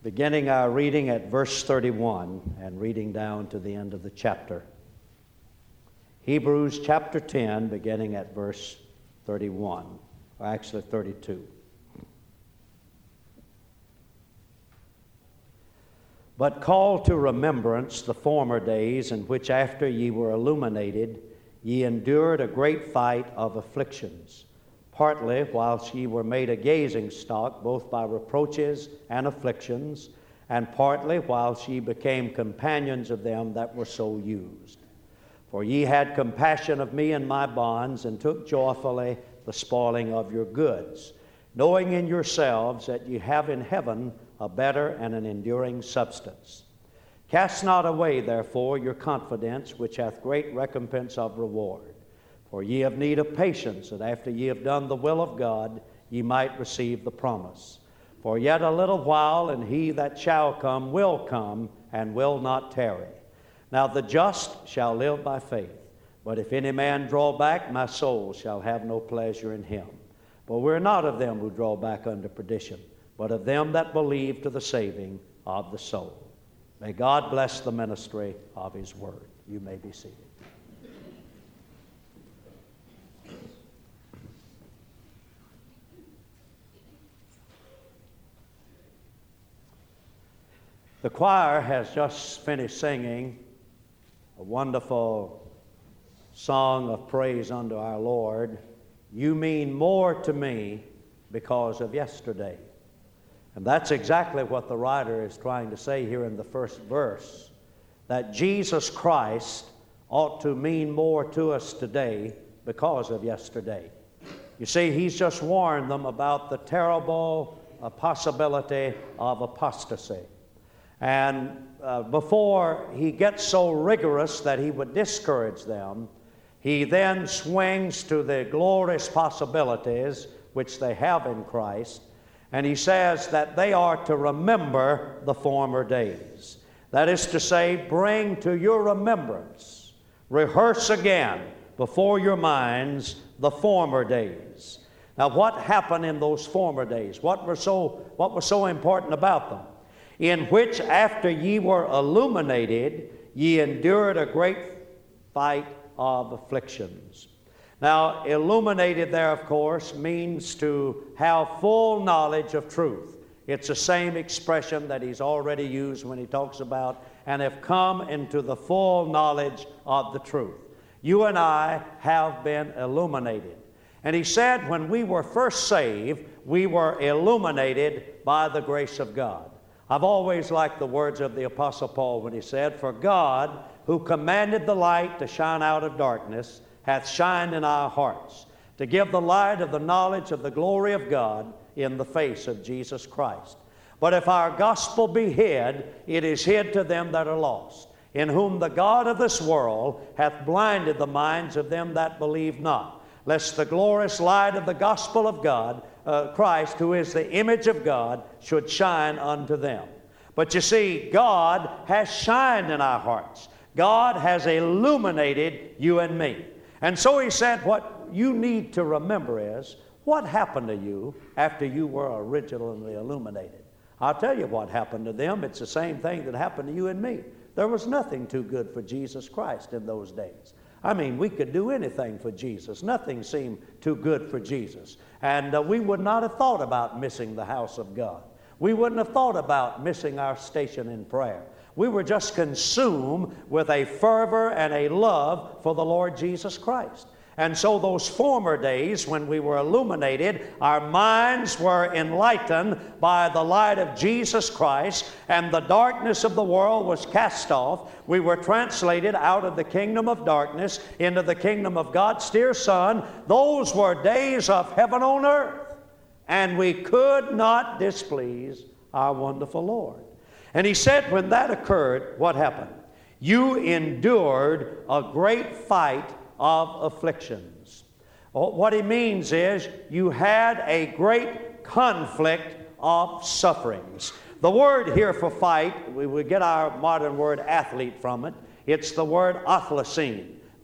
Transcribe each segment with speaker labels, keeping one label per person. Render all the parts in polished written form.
Speaker 1: beginning our reading at verse 31 and reading down to the end of the chapter. Hebrews chapter 10, beginning at verse 31, or actually 32. But call to remembrance the former days in which after ye were illuminated, ye endured a great fight of afflictions, partly whilst ye were made a gazing stock, both by reproaches and afflictions, and partly whilst ye became companions of them that were so used. For ye had compassion of me and my bonds, and took joyfully the spoiling of your goods, knowing in yourselves that ye have in heaven a better and an enduring substance. Cast not away, therefore, your confidence, which hath great recompense of reward. For ye have need of patience, that after ye have done the will of God, ye might receive the promise. For yet a little while, and he that shall come will come, and will not tarry. Now the just shall live by faith. But if any man draw back, my soul shall have no pleasure in him. For we're not of them who draw back unto perdition, but of them that believe to the saving of the soul. May God bless the ministry of His Word. You may be seated. The choir has just finished singing a wonderful song of praise unto our Lord. You mean more to me because of yesterday. And that's exactly what the writer is trying to say here in the first verse, that Jesus Christ ought to mean more to us today because of yesterday. You see, he's just warned them about the terrible possibility of apostasy. And before he gets so rigorous that he would discourage them, he then swings to the glorious possibilities which they have in Christ, and he says that they are to remember the former days. That is to say, bring to your remembrance, rehearse again before your minds the former days. Now, what happened in those former days? What was so important about them? In which after ye were illuminated, ye endured a great fight of afflictions. Now, illuminated there, of course, means to have full knowledge of truth. It's the same expression that he's already used when he talks about, and have come into the full knowledge of the truth. You and I have been illuminated. And he said when we were first saved, we were illuminated by the grace of God. I've always liked the words of the Apostle Paul when he said, For God, who commanded the light to shine out of darkness, hath shined in our hearts, to give the light of the knowledge of the glory of God in the face of Jesus Christ. But if our gospel be hid, it is hid to them that are lost, in whom the God of this world hath blinded the minds of them that believe not, lest the glorious light of the gospel of God, Christ, who is the image of God, should shine unto them. But you see, God has shined in our hearts. God has illuminated you and me. And so he said, what you need to remember is, what happened to you after you were originally illuminated? I'll tell you what happened to them. It's the same thing that happened to you and me. There was nothing too good for Jesus Christ in those days. I mean, we could do anything for Jesus. Nothing seemed too good for Jesus. And we would not have thought about missing the house of God. We wouldn't have thought about missing our station in prayer. We were just consumed with a fervor and a love for the Lord Jesus Christ. And so those former days when we were illuminated, our minds were enlightened by the light of Jesus Christ, and the darkness of the world was cast off. We were translated out of the kingdom of darkness into the kingdom of God's dear Son. Those were days of heaven on earth, and we could not displease our wonderful Lord. And he said when that occurred, what happened? You endured a great fight of afflictions. What he means is you had a great conflict of sufferings. The word here for fight, we get our modern word athlete from it. It's the word athlesin.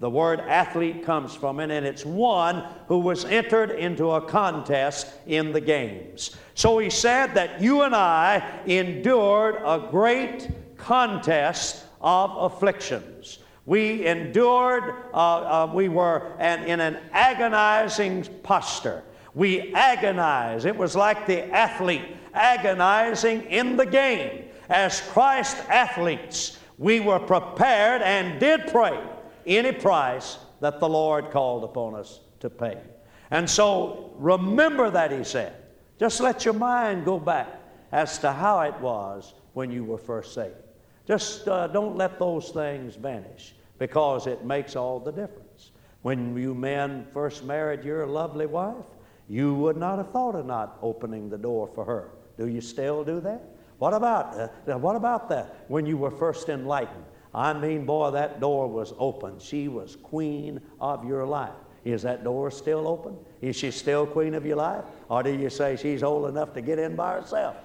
Speaker 1: The word athlete comes from it, and it's one who was entered into a contest in the games. So he said that you and I endured a great contest of afflictions. We endured, we were in an agonizing posture. We agonized. It was like the athlete agonizing in the game. As Christ athletes, we were prepared and did pray any price that the Lord called upon us to pay. And so remember that, he said. Just let your mind go back as to how it was when you were first saved. Just don't let those things vanish, because it makes all the difference. When you men first married your lovely wife, you would not have thought of not opening the door for her. Do you still do that? What about that when you were first enlightened? I mean, boy, that door was open. She was queen of your life. Is that door still open? Is she still queen of your life? Or do you say she's old enough to get in by herself?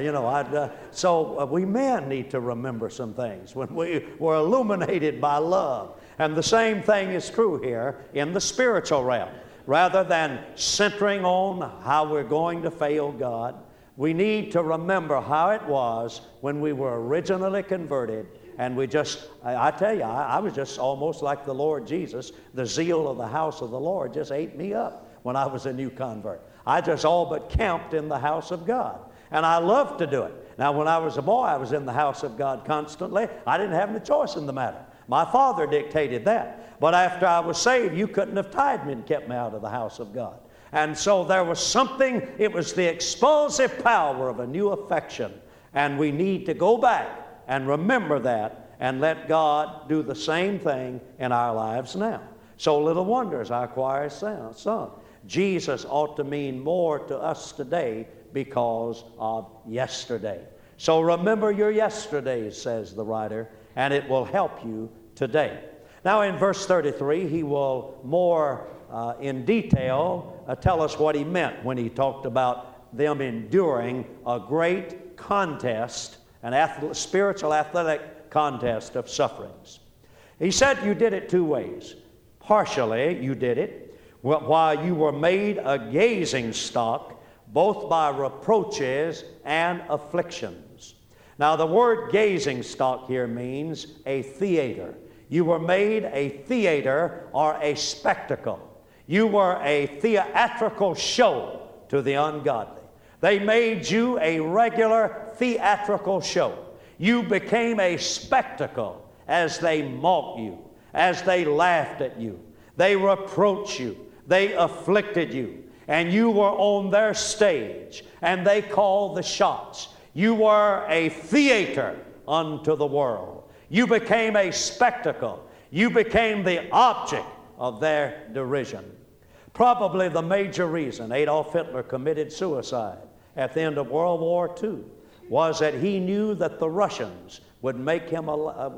Speaker 1: So we men need to remember some things when we were illuminated by love. And the same thing is true here in the spiritual realm. Rather than centering on how we're going to fail God, we need to remember how it was when we were originally converted. And we just, I tell you, I was just almost like the Lord Jesus. The zeal of the house of the Lord just ate me up when I was a new convert. I just all but camped in the house of God. And I loved to do it. Now, when I was a boy, I was in the house of God constantly. I didn't have any choice in the matter. My father dictated that. But after I was saved, you couldn't have tied me and kept me out of the house of God. And so there was something, it was the expulsive power of a new affection. And we need to go back and remember that and let God do the same thing in our lives now. So little wonder, as our choir sung, Jesus ought to mean more to us today because of yesterday. So remember your yesterdays, says the writer, and it will help you today. Now in verse 33, he will more in detail tell us what he meant when he talked about them enduring a great contest, an spiritual athletic contest of sufferings. He said you did it two ways. Partially, you did it while you were made a gazing stock, both by reproaches and afflictions. Now, the word gazing stock here means a theater. You were made a theater or a spectacle. You were a theatrical show to the ungodly. They made you a regular theatrical show. You became a spectacle as they mocked you, as they laughed at you. They reproached you. They afflicted you. And you were on their stage, and they called the shots. You were a theater unto the world. You became a spectacle. You became the object of their derision. Probably the major reason Adolf Hitler committed suicide at the end of World War II was that he knew that the Russians would make him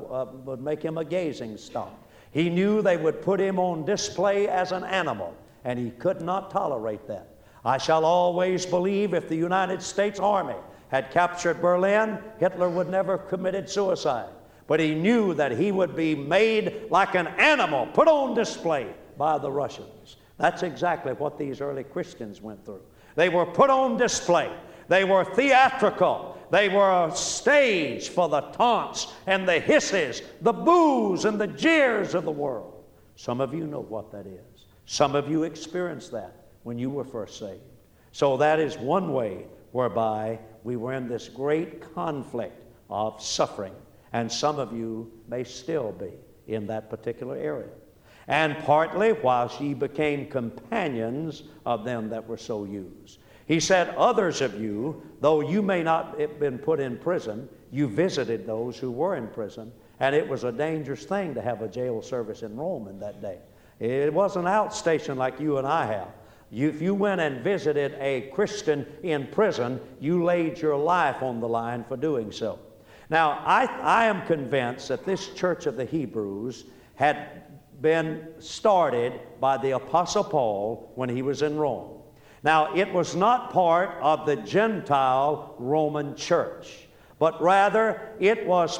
Speaker 1: a gazing stock. He knew they would put him on display as an animal, and he could not tolerate that. I shall always believe if the United States Army had captured Berlin, Hitler would never have committed suicide. But he knew that he would be made like an animal, put on display by the Russians. That's exactly what these early Christians went through. They were put on display. They were theatrical. They were a stage for the taunts and the hisses, the boos and the jeers of the world. Some of you know what that is. Some of you experienced that when you were first saved. So that is one way whereby we were in this great conflict of suffering. And some of you may still be in that particular area. And partly while ye became companions of them that were so used. He said, others of you, though you may not have been put in prison, you visited those who were in prison. And it was a dangerous thing to have a jail service in Rome in that day. It wasn't an outstation like you and I have. If you went and visited a Christian in prison, you laid your life on the line for doing so. Now, I am convinced that this church of the Hebrews had been started by the Apostle Paul when he was in Rome. Now, it was not part of the Gentile Roman church, but rather it was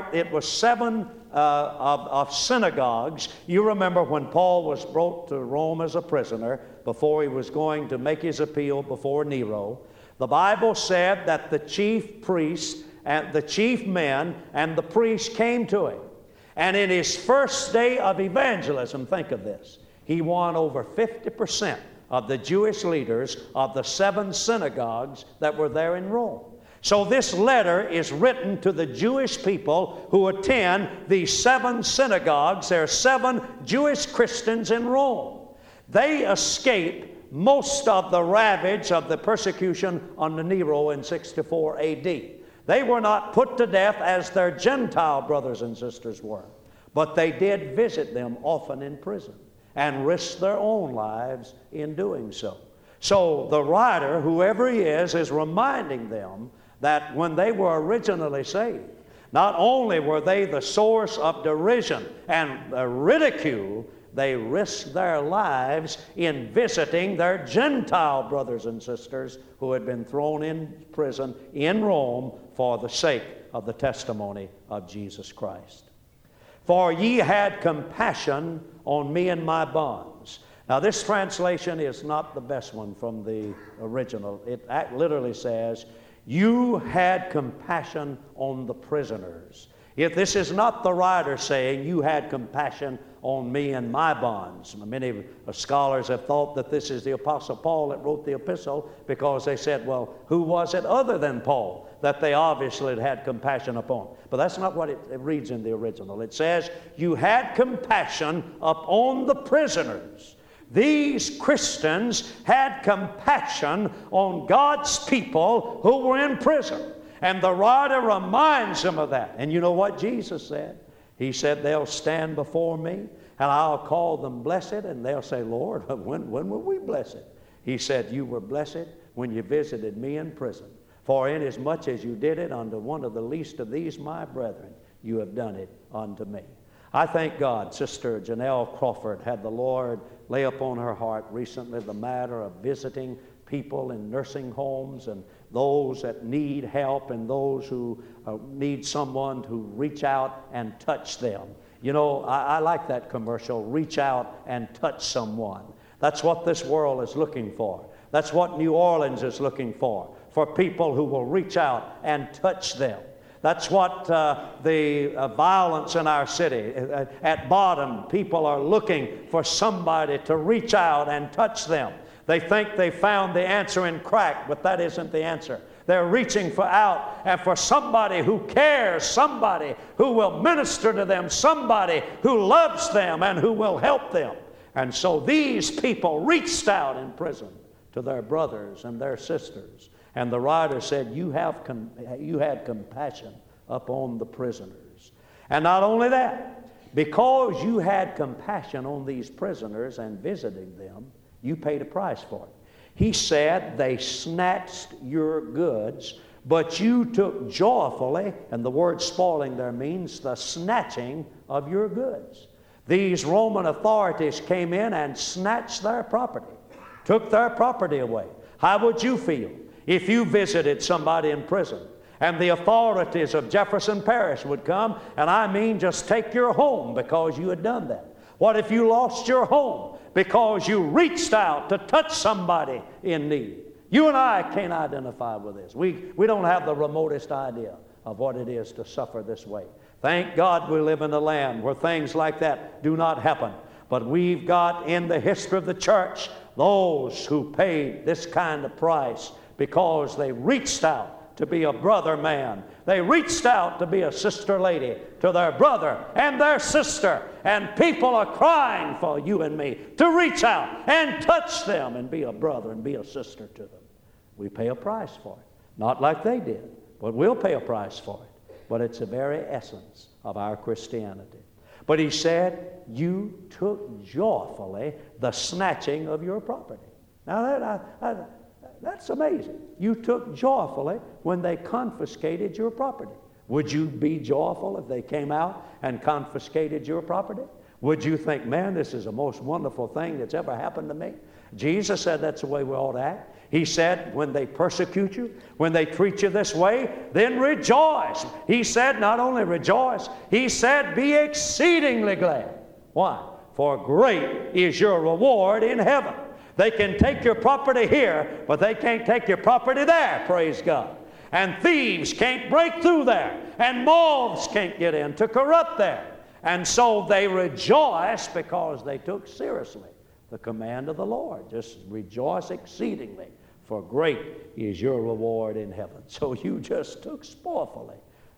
Speaker 1: seven of synagogues. You remember when Paul was brought to Rome as a prisoner before he was going to make his appeal before Nero. The Bible said that the chief priests and the chief men and the priests came to him. And in his first day of evangelism, think of this, he won over 50% of the Jewish leaders of the seven synagogues that were there in Rome. So this letter is written to the Jewish people who attend these seven synagogues. There are seven Jewish Christians in Rome. They escape most of the ravage of the persecution under Nero in 64 AD. They were not put to death as their Gentile brothers and sisters were, but they did visit them often in prison and risk their own lives in doing so. So the writer, whoever he is reminding them that when they were originally saved, not only were they the source of derision and ridicule, they risked their lives in visiting their Gentile brothers and sisters who had been thrown in prison in Rome for the sake of the testimony of Jesus Christ. For ye had compassion on me and my bonds. Now this translation is not the best one from the original. It literally says, you had compassion on the prisoners. If this is not the writer saying, you had compassion on me and my bonds. Many scholars have thought that this is the Apostle Paul that wrote the epistle, because they said, well, who was it other than Paul that they obviously had compassion upon? But that's not what it reads in the original. It says, you had compassion upon the prisoners. These Christians had compassion on God's people who were in prison. And the writer reminds them of that. And you know what Jesus said? He said, they'll stand before me, and I'll call them blessed, and they'll say, Lord, when were we blessed? He said, you were blessed when you visited me in prison. For inasmuch as you did it unto one of the least of these my brethren, you have done it unto me. I thank God Sister Janelle Crawford had the Lord lay upon her heart recently the matter of visiting people in nursing homes and those that need help and those who need someone to reach out and touch them. You know, I like that commercial, reach out and touch someone. That's what this world is looking for. That's what New Orleans is looking for people who will reach out and touch them. That's what the violence in our city. At bottom, people are looking for somebody to reach out and touch them. They think they found the answer in crack, but that isn't the answer. They're reaching out and for somebody who cares, somebody who will minister to them, somebody who loves them and who will help them. And so these people reached out in prison to their brothers and their sisters. And the writer said, you had compassion upon the prisoners. And not only that, because you had compassion on these prisoners and visiting them, you paid a price for it. He said they snatched your goods, but you took joyfully, and the word spoiling there means the snatching of your goods. These Roman authorities came in and snatched their property, took their property away. How would you feel if you visited somebody in prison and the authorities of Jefferson Parish would come and just take your home because you had done that? What if you lost your home because you reached out to touch somebody in need? You and I can't identify with this. We don't have the remotest idea of what it is to suffer this way. Thank God we live in a land where things like that do not happen. But we've got in the history of the church those who paid this kind of price because they reached out to be a brother man. They reached out to be a sister lady to their brother and their sister. And people are crying for you and me to reach out and touch them and be a brother and be a sister to them. We pay a price for it. Not like they did, but we'll pay a price for it. But it's the very essence of our Christianity. But he said, you took joyfully the snatching of your property. Now that's amazing. You took joyfully when they confiscated your property. Would you be joyful if they came out and confiscated your property? Would you think, man, this is the most wonderful thing that's ever happened to me? Jesus said that's the way we ought to act. He said, when they persecute you, when they treat you this way, then rejoice. He said, not only rejoice, He said, be exceedingly glad. Why? For great is your reward in heaven. They can take your property here, but they can't take your property there, praise God. And thieves can't break through there, and moths can't get in to corrupt there. And so they rejoice because they took seriously the command of the Lord. Just rejoice exceedingly, for great is your reward in heaven. So you just took spoilfully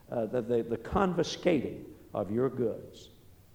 Speaker 1: the confiscating of your goods.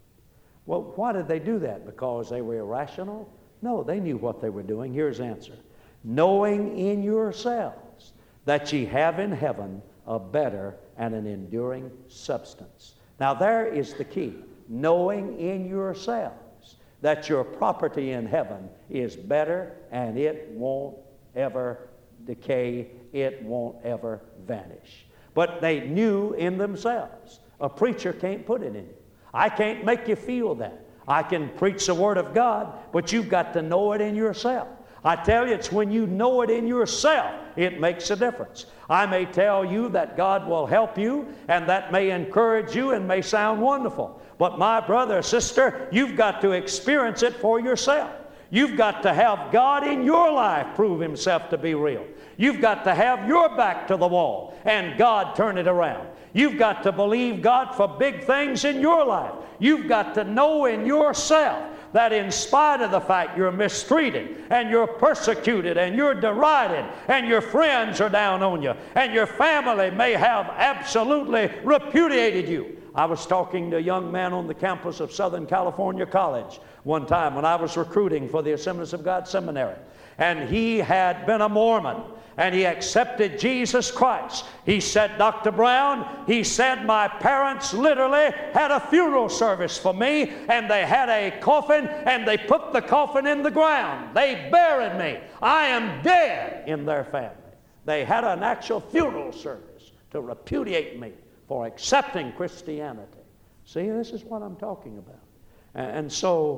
Speaker 1: Well, why did they do that? Because they were irrational? No, they knew what they were doing. Here's the answer. Knowing in yourselves that ye have in heaven a better and an enduring substance. Now there is the key. Knowing in yourselves that your property in heaven is better and it won't ever decay, it won't ever vanish. But they knew in themselves. A preacher can't put it in you. I can't make you feel that. I can preach the Word of God, but you've got to know it in yourself. I tell you, it's when you know it in yourself, it makes a difference. I may tell you that God will help you, and that may encourage you and may sound wonderful. But my brother or sister, you've got to experience it for yourself. You've got to have God in your life prove Himself to be real. You've got to have your back to the wall and God turn it around. You've got to believe God for big things in your life. You've got to know in yourself that in spite of the fact you're mistreated and you're persecuted and you're derided and your friends are down on you and your family may have absolutely repudiated you. I was talking to a young man on the campus of Southern California College one time when I was recruiting for the Assemblies of God Seminary. And he had been a Mormon, and he accepted Jesus Christ. He said, Dr. Brown, he said, my parents literally had a funeral service for me, and they had a coffin, and they put the coffin in the ground. They buried me. I am dead in their family. They had an actual funeral service to repudiate me for accepting Christianity. See, this is what I'm talking about. And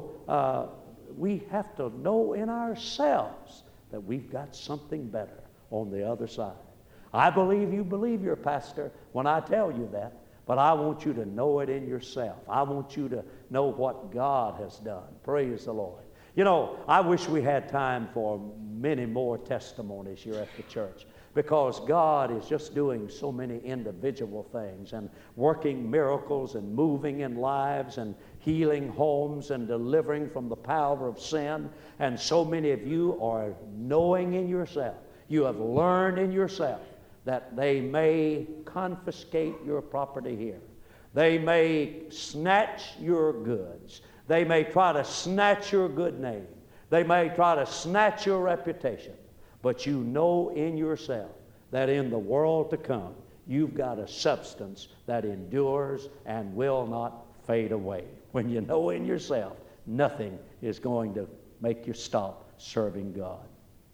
Speaker 1: so we have to know in ourselves that we've got something better on the other side. I believe you believe your pastor when I tell you that, but I want you to know it in yourself. I want you to know what God has done. Praise the Lord. You know, I wish we had time for many more testimonies here at the church, because God is just doing so many individual things and working miracles and moving in lives and healing homes and delivering from the power of sin. And so many of you are knowing in yourself, you have learned in yourself that they may confiscate your property here. They may snatch your goods. They may try to snatch your good name. They may try to snatch your reputation. But you know in yourself that in the world to come, you've got a substance that endures and will not fade away. When you know in yourself, nothing is going to make you stop serving God.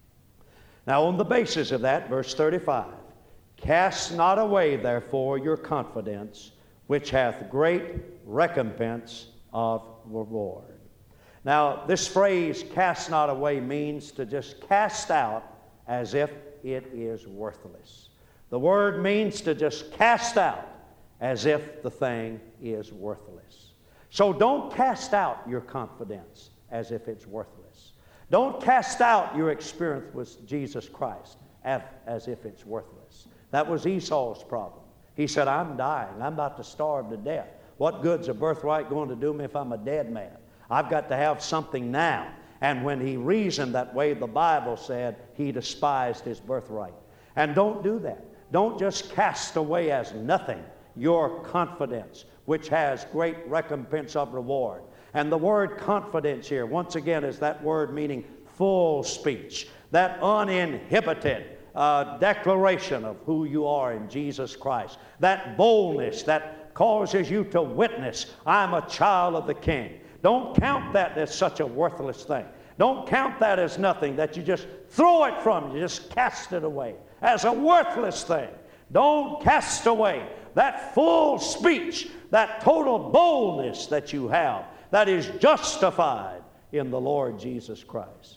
Speaker 1: Now, on the basis of that, verse 35, cast not away, therefore, your confidence, which hath great recompense of reward. Now, this phrase, cast not away, means to just cast out as if it is worthless. The word means to just cast out as if the thing is worthless. So don't cast out your confidence as if it's worthless. Don't cast out your experience with Jesus Christ as if it's worthless. That was Esau's problem. He said, I'm dying. I'm about to starve to death. What good's a birthright going to do me if I'm a dead man? I've got to have something now. And when he reasoned that way, the Bible said he despised his birthright. And don't do that. Don't just cast away as nothing your confidence, which has great recompense of reward. And the word confidence here, once again, is that word meaning full speech, that uninhibited declaration of who you are in Jesus Christ, that boldness that causes you to witness, I'm a child of the King. Don't count that as such a worthless thing. Don't count that as nothing, that you just throw it from you, just cast it away as a worthless thing. Don't cast away that full speech, that total boldness that you have, that is justified in the Lord Jesus Christ.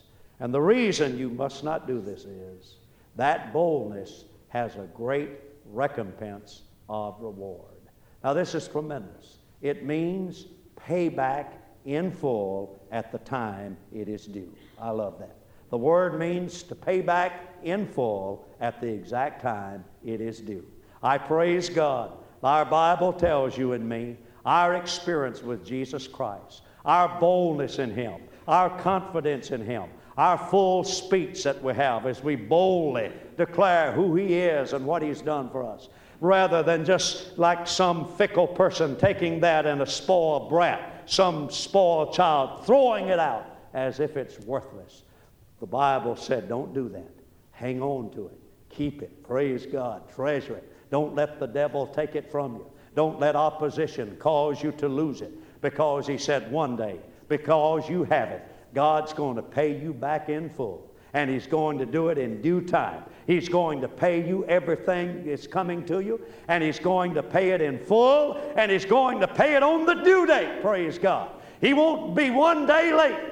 Speaker 1: And the reason you must not do this is that boldness has a great recompense of reward. Now, this is tremendous. It means payback in full at the time it is due. I love that. The word means to pay back in full at the exact time it is due. I praise God. Our Bible tells you and me our experience with Jesus Christ, our boldness in Him, our confidence in Him, our full speech that we have as we boldly declare who He is and what He's done for us, rather than just like some fickle person taking that and a spoiled brat, some spoiled child, throwing it out as if it's worthless. The Bible said, don't do that. Hang on to it. Keep it. Praise God. Treasure it. Don't let the devil take it from you. Don't let opposition cause you to lose it, because He said one day, because you have it, God's going to pay you back in full. And He's going to do it in due time. He's going to pay you everything that's coming to you, and He's going to pay it in full, and He's going to pay it on the due date. Praise God. He won't be one day late.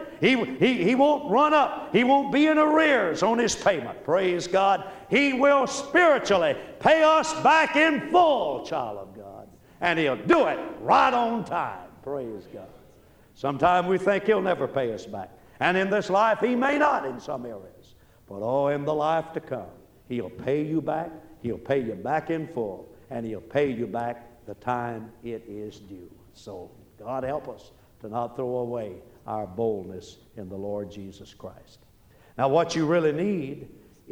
Speaker 1: He won't run up. He won't be in arrears on His payment. Praise God. He will spiritually pay us back in full, child of God. And He'll do it right on time. Praise God. Sometimes we think He'll never pay us back. And in this life, He may not in some areas. But oh, in the life to come, He'll pay you back. He'll pay you back in full. And He'll pay you back the time it is due. So God help us to not throw away our boldness in the Lord Jesus Christ. Now, what you really need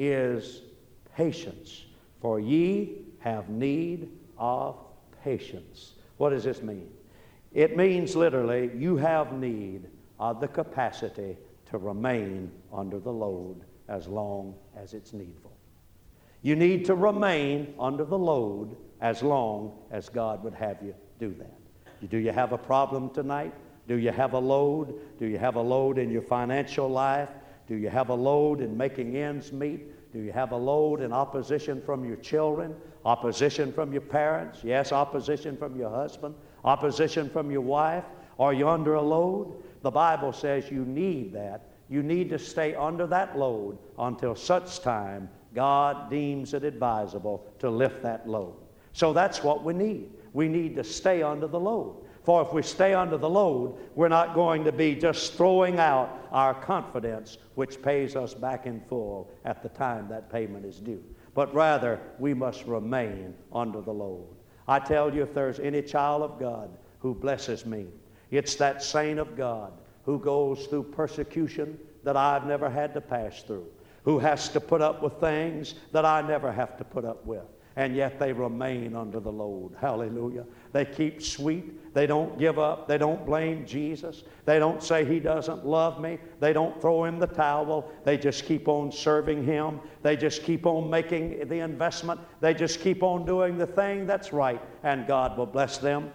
Speaker 1: is patience. For ye have need of patience. What does this mean? It means literally you have need of the capacity to remain under the load as long as it's needful. You need to remain under the load as long as God would have you do that. Do you have a problem tonight? Do you have a load? Do you have a load in your financial life? Do you have a load in making ends meet? Do you have a load in opposition from your children? Opposition from your parents? Yes, opposition from your husband? Opposition from your wife? Are you under a load? The Bible says you need that. You need to stay under that load until such time God deems it advisable to lift that load. So that's what we need. We need to stay under the load. For if we stay under the load, we're not going to be just throwing out our confidence, which pays us back in full at the time that payment is due. But rather, we must remain under the load. I tell you, if there's any child of God who blesses me, it's that saint of God who goes through persecution that I've never had to pass through, who has to put up with things that I never have to put up with. And yet they remain under the load. Hallelujah. They keep sweet. They don't give up. They don't blame Jesus. They don't say He doesn't love me. They don't throw in the towel. They just keep on serving Him. They just keep on making the investment. They just keep on doing the thing that's right, and God will bless them.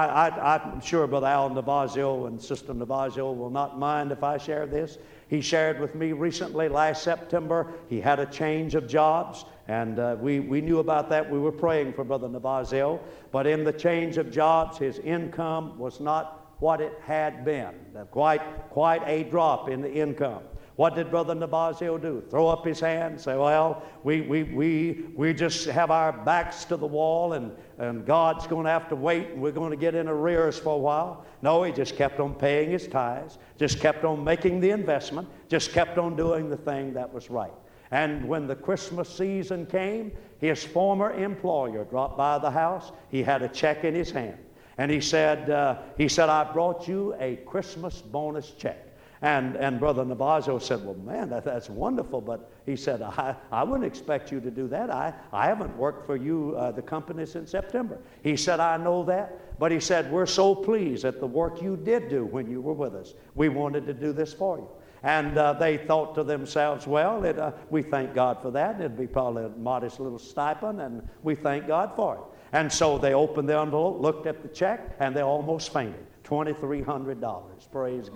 Speaker 1: I'm sure Brother Al Navazio and Sister Navazio will not mind if I share this. He shared with me recently, last September, he had a change of jobs. And we knew about that. We were praying for Brother Navazio. But in the change of jobs, his income was not what it had been. Quite a drop in the income. What did Brother Navazio do? Throw up his hand and say, well, we just have our backs to the wall, and God's going to have to wait, and we're going to get in arrears for a while. No, he just kept on paying his tithes, just kept on making the investment, just kept on doing the thing that was right. And when the Christmas season came, his former employer dropped by the house. He had a check in his hand. And he said, I brought you a Christmas bonus check. And Brother Navazio said, well, man, that's wonderful. But he said, I wouldn't expect you to do that. I haven't worked for you, the company, since September. He said, I know that. But he said, we're so pleased at the work you did do when you were with us. We wanted to do this for you. And they thought to themselves, well, we thank God for that. It'd be probably a modest little stipend, and we thank God for it. And so they opened the envelope, looked at the check, and they almost fainted. $2,300. Praise God.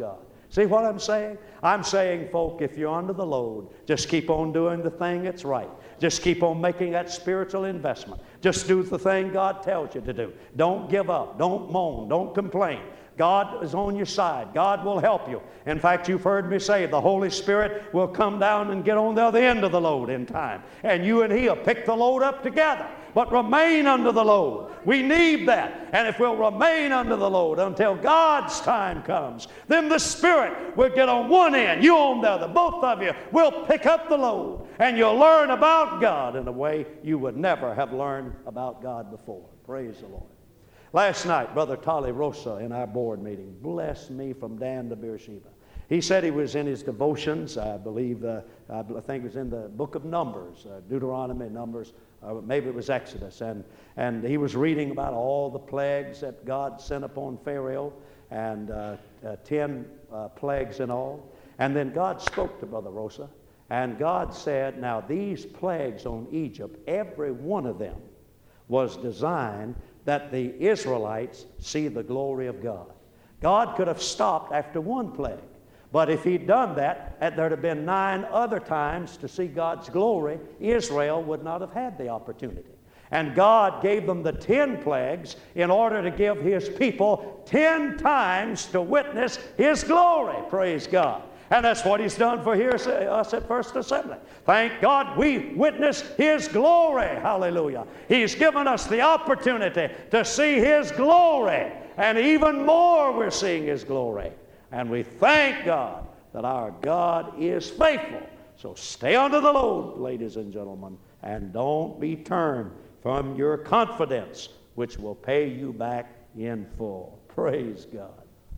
Speaker 1: See what I'm saying? I'm saying, folk, if you're under the load, just keep on doing the thing that's right. Just keep on making that spiritual investment. Just do the thing God tells you to do. Don't give up. Don't moan. Don't complain. God is on your side. God will help you. In fact, you've heard me say the Holy Spirit will come down and get on the other end of the load in time. And you and He will pick the load up together. But remain under the load. We need that. And if we'll remain under the load until God's time comes, then the Spirit will get on one end, you on the other. Both of you will pick up the load. And you'll learn about God in a way you would never have learned about God before. Praise the Lord. Last night, Brother Tolly Rosa in our board meeting blessed me from Dan to Beersheba. He said he was in his devotions, I think it was in the book of Numbers, Deuteronomy, Numbers, maybe it was Exodus, and he was reading about all the plagues that God sent upon Pharaoh, and 10 plagues in all. And then God spoke to Brother Rosa, and God said, now these plagues on Egypt, every one of them was designed that the Israelites see the glory of God. God could have stopped after one plague, but if He'd done that, there'd have been 9 other times to see God's glory. Israel would not have had the opportunity. And God gave them the 10 plagues in order to give His people 10 times to witness His glory. Praise God. And that's what He's done for us at First Assembly. Thank God we witness His glory. Hallelujah. He's given us the opportunity to see His glory. And even more, we're seeing His glory. And we thank God that our God is faithful. So stay under the load, ladies and gentlemen, and don't be turned from your confidence, which will pay you back in full. Praise God.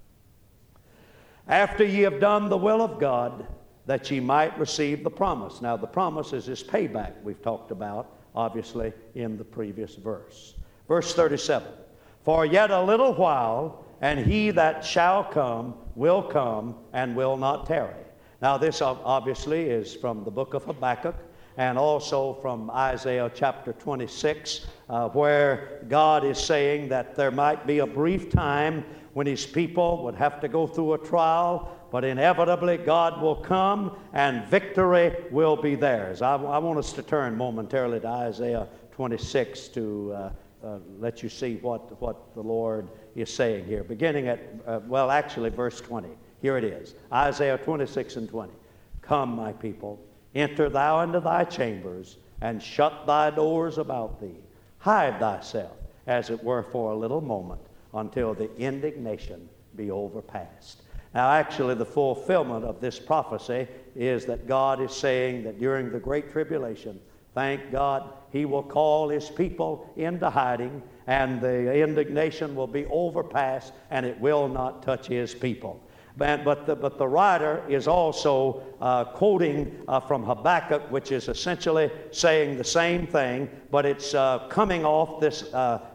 Speaker 1: After ye have done the will of God, that ye might receive the promise. Now, the promise is His payback we've talked about, obviously, in the previous verse. Verse 37, for yet a little while, and He that shall come and will not tarry. Now, this obviously is from the book of Habakkuk, and also from Isaiah chapter 26, where God is saying that there might be a brief time when His people would have to go through a trial, but inevitably God will come and victory will be theirs. I want us to turn momentarily to Isaiah 26 to let you see what the Lord is saying here. Beginning at, verse 20. Here it is, Isaiah 26 and 20. Come, my people, enter thou into thy chambers, and shut thy doors about thee. Hide thyself, as it were, for a little moment, until the indignation be overpast. Now, actually, the fulfillment of this prophecy is that God is saying that during the Great Tribulation, thank God, He will call His people into hiding, and the indignation will be overpast, and it will not touch His people. But the writer is also quoting from Habakkuk, which is essentially saying the same thing, but it's coming off this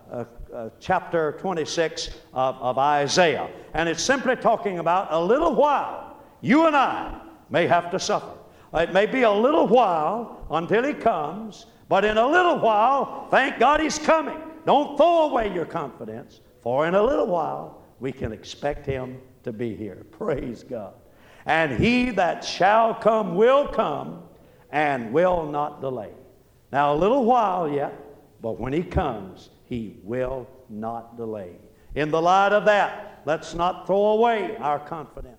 Speaker 1: chapter 26 of Isaiah. And it's simply talking about a little while you and I may have to suffer. It may be a little while until He comes, but in a little while, thank God He's coming. Don't throw away your confidence, for in a little while we can expect Him to be here. Praise God. And He that shall come will come and will not delay. Now, a little while yet, but when He comes, He will not delay. In the light of that, let's not throw away our confidence.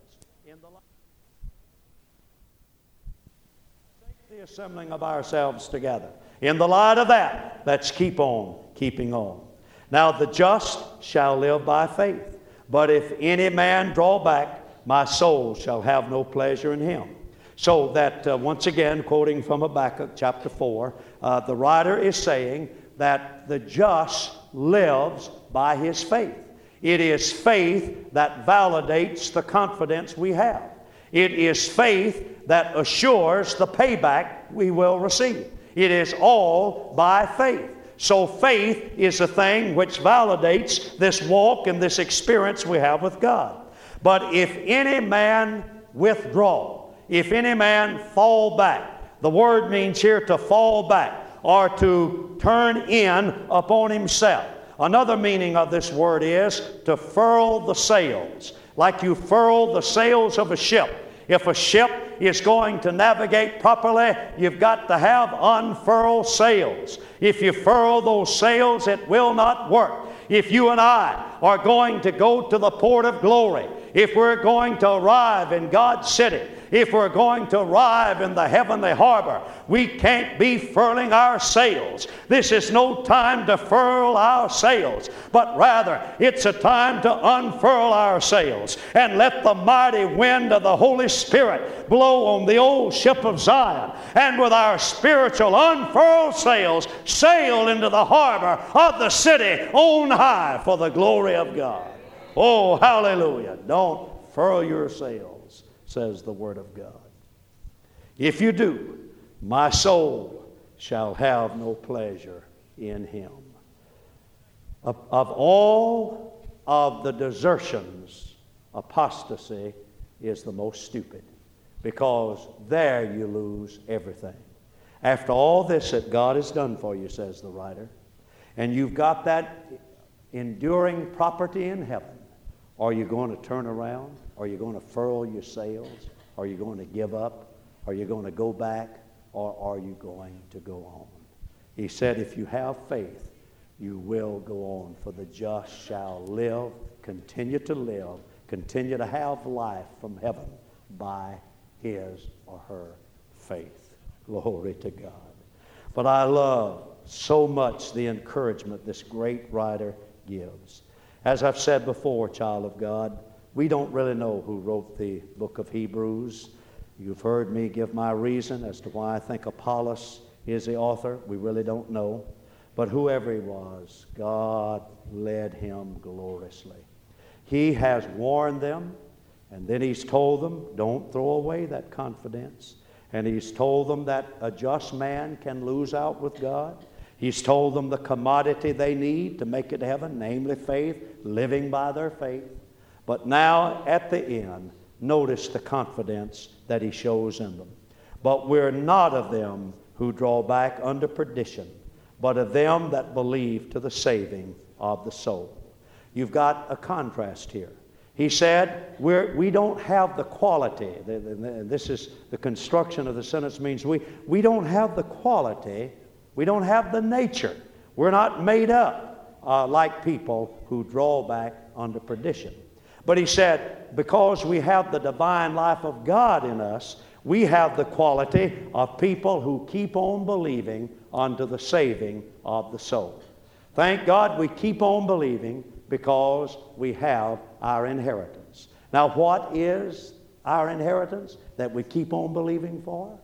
Speaker 1: The assembling of ourselves together. In the light of that, let's keep on keeping on. Now, the just shall live by faith. But if any man draw back, my soul shall have no pleasure in him. So that, once again, quoting from Habakkuk chapter 4, the writer is saying that the just lives by his faith. It is faith that validates the confidence we have. It is faith that assures the payback we will receive. It is all by faith. So faith is a thing which validates this walk and this experience we have with God. But if any man withdraw, if any man fall back, the word means here to fall back or to turn in upon himself. Another meaning of this word is to furl the sails. like you furl the sails of a ship. If a ship is going to navigate properly, you've got to have unfurled sails. If you furl those sails, it will not work. If you and I are going to go to the port of glory, if we're going to arrive in God's city, if we're going to arrive in the heavenly harbor, we can't be furling our sails. This is no time to furl our sails, but rather it's a time to unfurl our sails and let the mighty wind of the Holy Spirit blow on the old ship of Zion, and with our spiritual unfurled sails sail into the harbor of the city on high for the glory of God. Oh, hallelujah. Don't furl your sails, says the Word of God. If you do, my soul shall have no pleasure in him. Of all of the desertions, apostasy is the most stupid, because there you lose everything. After all this that God has done for you, says the writer, and you've got that enduring property in heaven, are you going to turn around? Are you going to furl your sails? Are you going to give up? Are you going to go back? Or are you going to go on? He said, if you have faith, you will go on, for the just shall live, continue to have life from heaven by his or her faith. Glory to God. But I love so much the encouragement this great writer gives. As I've said before, child of God, we don't really know who wrote the book of Hebrews. You've heard me give my reason as to why I think Apollos is the author. We really don't know. But whoever he was, God led him gloriously. He has warned them, and then he's told them, don't throw away that confidence. And he's told them that a just man can lose out with God. He's told them the commodity they need to make it to heaven, namely faith, living by their faith. But now at the end, notice the confidence that he shows in them. But we're not of them who draw back under perdition, but of them that believe to the saving of the soul. You've got a contrast here. He said, we don't have the quality. This is the construction of the sentence means we don't have the quality. We don't have the nature. We're not made up like people who draw back under perdition. But he said, because we have the divine life of God in us, we have the quality of people who keep on believing unto the saving of the soul. Thank God we keep on believing because we have our inheritance. Now, what is our inheritance that we keep on believing for?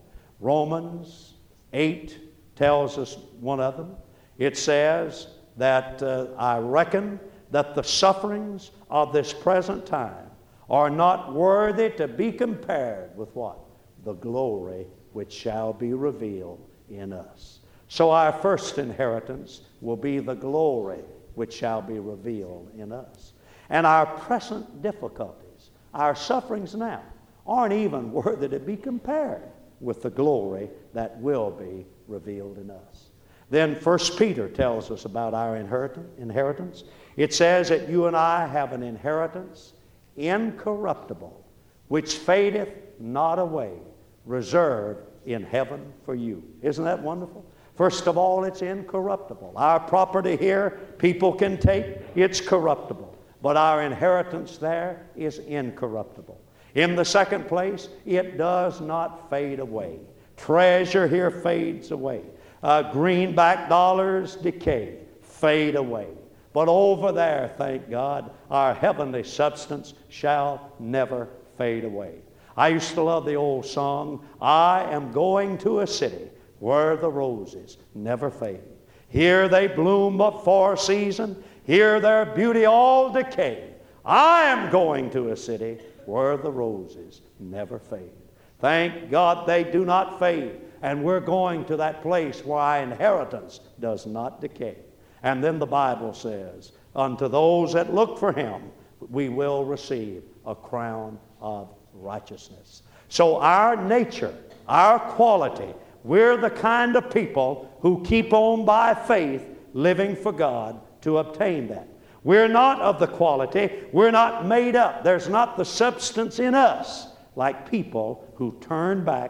Speaker 1: Romans 8 tells us one of them. It says that I reckon that the sufferings of this present time are not worthy to be compared with what? The glory which shall be revealed in us. So our first inheritance will be the glory which shall be revealed in us. And our present difficulties, our sufferings now, aren't even worthy to be compared with the glory that will be revealed in us. Then 1 Peter tells us about our inheritance. It says that you and I have an inheritance incorruptible, which fadeth not away, reserved in heaven for you. Isn't that wonderful? First of all, it's incorruptible. Our property here, people can take, it's corruptible. But our inheritance there is incorruptible. In the second place, it does not fade away. Treasure here fades away. Greenback dollars decay, fade away. But over there, thank God, our heavenly substance shall never fade away. I used to love the old song, I am going to a city where the roses never fade. Here they bloom but for a season, here their beauty all decay. I am going to a city where the roses never fade. Thank God they do not fade, and we're going to that place where our inheritance does not decay. And then the Bible says, unto those that look for him, we will receive a crown of righteousness. So our nature, our quality, we're the kind of people who keep on by faith living for God to obtain that. We're not of the quality. We're not made up. There's not the substance in us like people who turn back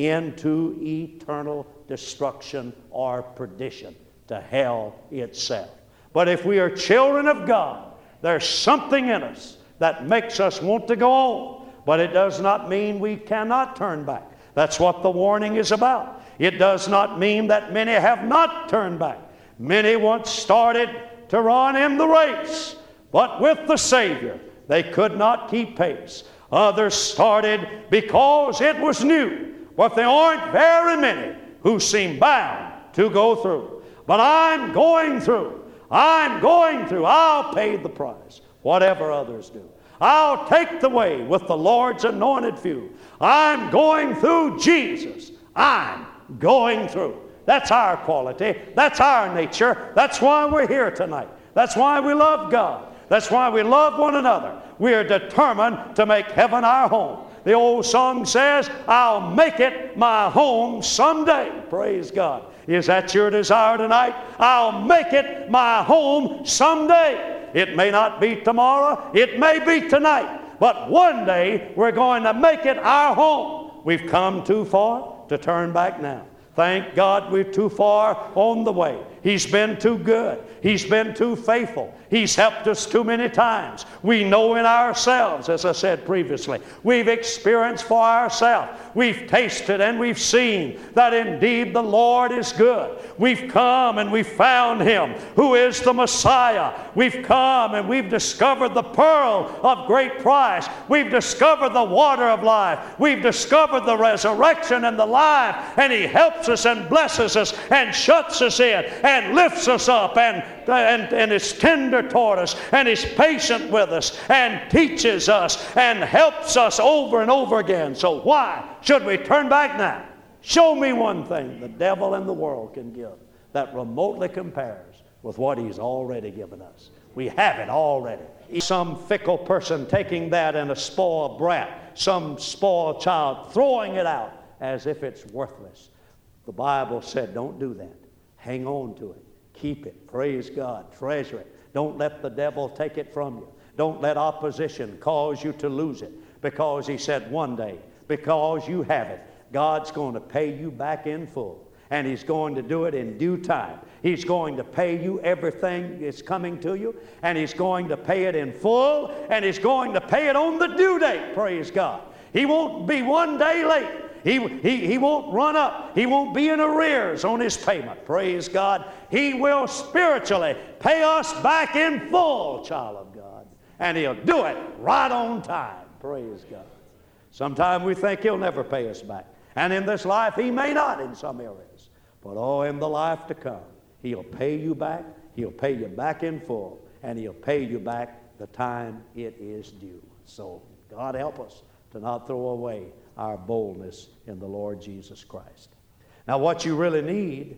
Speaker 1: into eternal destruction or perdition, to hell itself. But if we are children of God, there's something in us that makes us want to go on. But it does not mean we cannot turn back. That's what the warning is about. It does not mean that many have not turned back. Many once started to run in the race, but with the Savior they could not keep pace. Others started because it was new, but there aren't very many who seem bound to go through. But I'm going through. I'm going through. I'll pay the price, whatever others do. I'll take the way with the Lord's anointed few. I'm going through Jesus. I'm going through. That's our quality. That's our nature. That's why we're here tonight. That's why we love God. That's why we love one another. We are determined to make heaven our home. The old song says, I'll make it my home someday. Praise God. Is that your desire tonight? I'll make it my home someday. It may not be tomorrow. It may be tonight. But one day we're going to make it our home. We've come too far to turn back now. Thank God we're too far on the way. He's been too good. He's been too faithful. He's helped us too many times. We know in ourselves, as I said previously, we've experienced for ourselves. We've tasted and we've seen that indeed the Lord is good. We've come and we've found Him who is the Messiah. We've come and we've discovered the pearl of great price. We've discovered the water of life. We've discovered the resurrection and the life. And He helps us and blesses us and shuts us in and lifts us up and is tender toward us and is patient with us and teaches us and helps us over and over again. So why should we turn back now? Show me one thing the devil and the world can give that remotely compares with what he's already given us. We have it already. Some fickle person taking that and a spoiled brat, some spoiled child throwing it out as if it's worthless. The Bible said, don't do that. Hang on to it. Keep it. Praise God. Treasure it. Don't let the devil take it from you. Don't let opposition cause you to lose it. Because He said one day, because you have it, God's going to pay you back in full. And He's going to do it in due time. He's going to pay you everything that's coming to you. And He's going to pay it in full. And He's going to pay it on the due date. Praise God. He won't be one day late. He won't run up. He won't be in arrears on His payment. Praise God. He will spiritually pay us back in full, child of God. And He'll do it right on time. Praise God. Sometimes we think He'll never pay us back. And in this life He may not in some areas. But oh, in the life to come, He'll pay you back. He'll pay you back in full. And He'll pay you back the time it is due. So God help us to not throw away our boldness in the Lord Jesus Christ. Now what you really need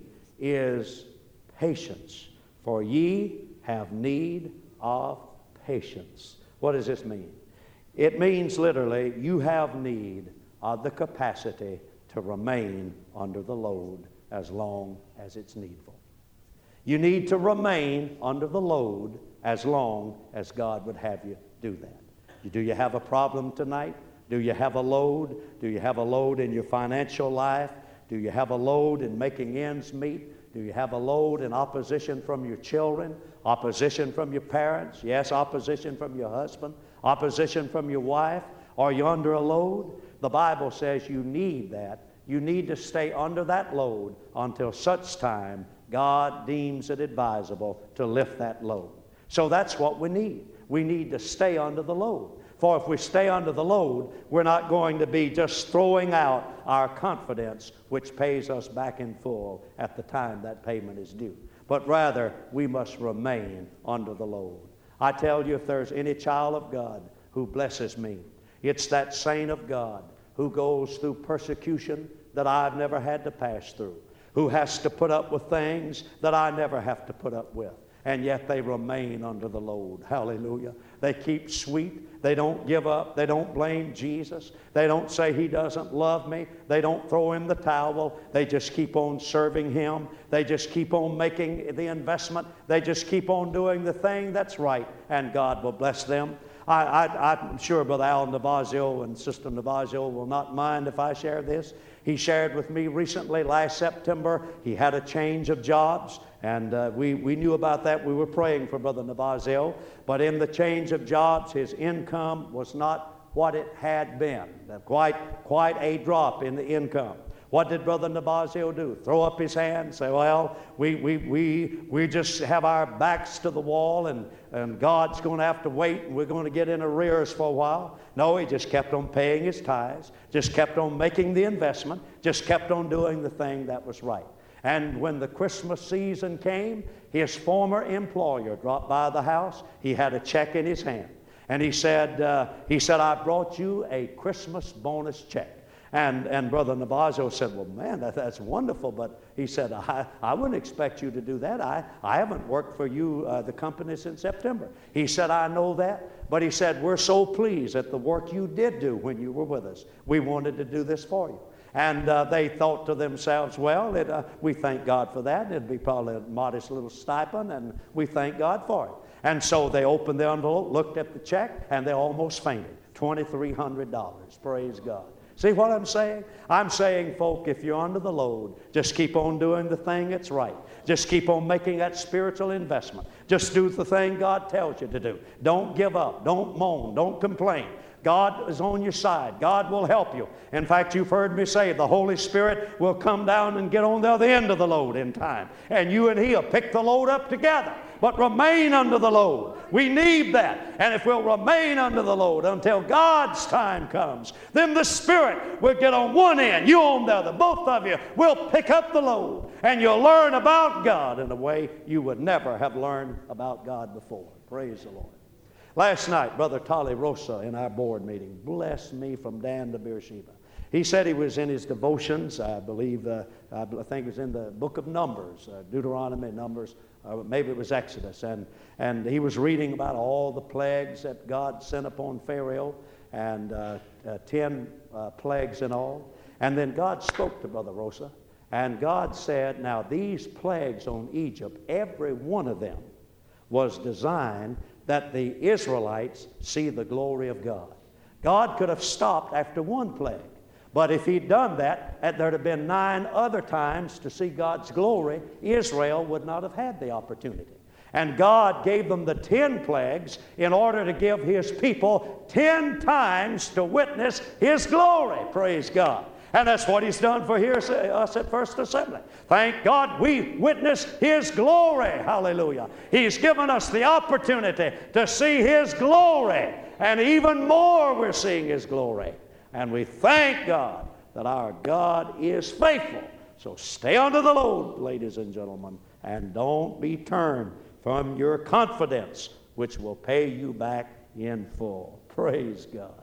Speaker 1: is patience. For ye have need of patience. What does this mean? It means literally you have need of the capacity to remain under the load as long as it's needful. You need to remain under the load as long as God would have you do that. Do you have a problem tonight? Do you have a load? Do you have a load in your financial life? Do you have a load in making ends meet? Do you have a load in opposition from your children? Opposition from your parents? Yes, opposition from your husband? Opposition from your wife? Are you under a load? The Bible says you need that. You need to stay under that load until such time God deems it advisable to lift that load. So that's what we need. We need to stay under the load. For if we stay under the load, we're not going to be just throwing out our confidence, which pays us back in full at the time that payment is due. But rather, we must remain under the load. I tell you, if there's any child of God who blesses me, it's that saint of God who goes through persecution that I've never had to pass through, who has to put up with things that I never have to put up with. and yet they remain under the load. Hallelujah. They keep sweet. They don't give up. They don't blame Jesus. They don't say He doesn't love me. They don't throw in the towel. They just keep on serving Him. They just keep on making the investment. They just keep on doing the thing that's right, and God will bless them. I'm sure Brother Al Navazio and Sister Navazio will not mind if I share this. He shared with me recently, last September, he had a change of jobs, and we knew about that. We were praying for Brother Navazio, but in the change of jobs, his income was not what it had been. Quite a drop in the income. What did Brother Navazio do? Throw up his hand, say, well, we just have our backs to the wall, and God's going to have to wait, and we're going to get in arrears for a while. No, he just kept on paying his tithes, just kept on making the investment, just kept on doing the thing that was right. And when the Christmas season came, his former employer dropped by the house. He had a check in his hand, and he said, I brought you a Christmas bonus check. And Brother Navazio said, well, man, that's wonderful. But he said, I wouldn't expect you to do that. I haven't worked for you, the company, since September. He said, I know that. But he said, we're so pleased at the work you did do when you were with us. We wanted to do this for you. And they thought to themselves, well, we thank God for that. It'd be probably a modest little stipend, and we thank God for it. And so they opened the envelope, looked at the check, and they almost fainted. $2,300. Praise God. See what I'm saying? I'm saying, folk, if you're under the load, just keep on doing the thing that's right. Just keep on making that spiritual investment. Just do the thing God tells you to do. Don't give up. Don't moan. Don't complain. God is on your side. God will help you. In fact, you've heard me say the Holy Spirit will come down and get on the other end of the load in time. And you and He will pick the load up together. But remain under the load. We need that. And if we'll remain under the load until God's time comes, then the Spirit will get on one end, you on the other. Both of you will pick up the load. And you'll learn about God in a way you would never have learned about God before. Praise the Lord. Last night, Brother Tolly Rosa in our board meeting blessed me from Dan to Beersheba. He said he was in his devotions, I believe, I think it was in the book of Numbers, Deuteronomy, Numbers, maybe it was Exodus, and he was reading about all the plagues that God sent upon Pharaoh, and 10 plagues in all. And then God spoke to Brother Rosa, and God said, now these plagues on Egypt, every one of them was designed that the Israelites see the glory of God. God could have stopped after one plague. But if He'd done that, there'd have been 9 other times to see God's glory. Israel would not have had the opportunity. And God gave them the 10 plagues in order to give His people 10 times to witness His glory. Praise God. And that's what He's done for us at First Assembly. Thank God we witness His glory. Hallelujah. He's given us the opportunity to see His glory. And even more, we're seeing His glory. And we thank God that our God is faithful. So stay under the load, ladies and gentlemen, and don't be turned from your confidence, which will pay you back in full. Praise God.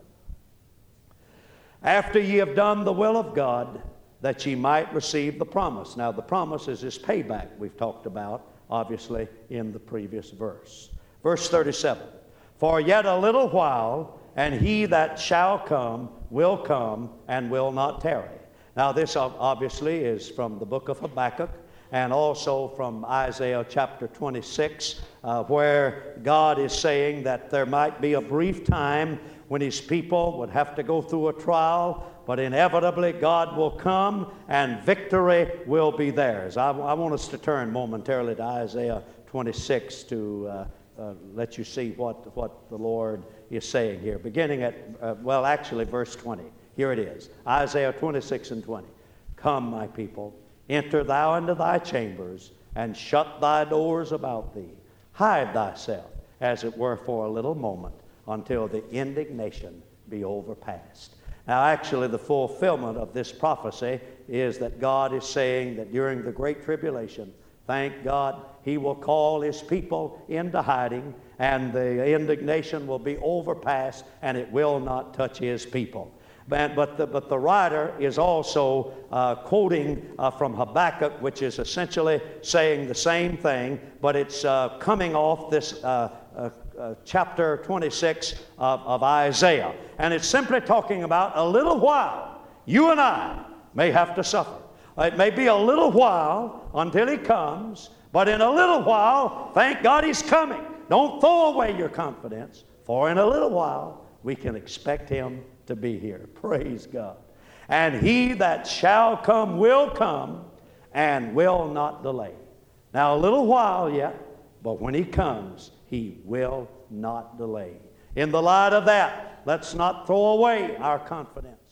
Speaker 1: After ye have done the will of God, that ye might receive the promise. Now, the promise is His payback we've talked about, obviously, in the previous verse. Verse 37, for yet a little while, and He that shall come will come and will not tarry. Now, this obviously is from the book of Habakkuk and also from Isaiah chapter 26, where God is saying that there might be a brief time when His people would have to go through a trial, but inevitably God will come and victory will be theirs. I want us to turn momentarily to Isaiah 26 to let you see what the Lord is saying here, beginning at, verse 20. Here it is, Isaiah 26 and 20. Come, my people, enter thou into thy chambers, and shut thy doors about thee. Hide thyself, as it were, for a little moment, until the indignation be overpast. Now, actually, the fulfillment of this prophecy is that God is saying that during the Great Tribulation, thank God, He will call His people into hiding, and the indignation will be overpassed, and it will not touch His people. But the writer is also quoting from Habakkuk, which is essentially saying the same thing, but it's coming off this chapter 26 of Isaiah. And it's simply talking about a little while you and I may have to suffer. It may be a little while until He comes, but in a little while, thank God He's coming. Don't throw away your confidence, for in a little while we can expect Him to be here. Praise God. And He that shall come will come and will not delay. Now a little while yet, but when He comes, He will not delay. In the light of that, let's not throw away our confidence.